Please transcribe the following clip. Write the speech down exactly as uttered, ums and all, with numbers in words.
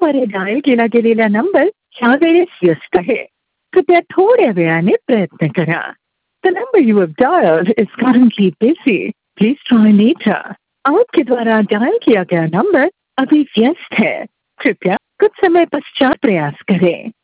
आपल्याद्वारे dial केला गेलेला number ह्यावेळेस व्यस्त आहे. कृपया थोड्या वेळाने प्रयत्न करा. The number you have dialed is currently busy. Please try later. आपके द्वारा डायल किया गया नंबर अभी व्यस्त है. कृपया कुछ समय पश्चात प्रयास करें.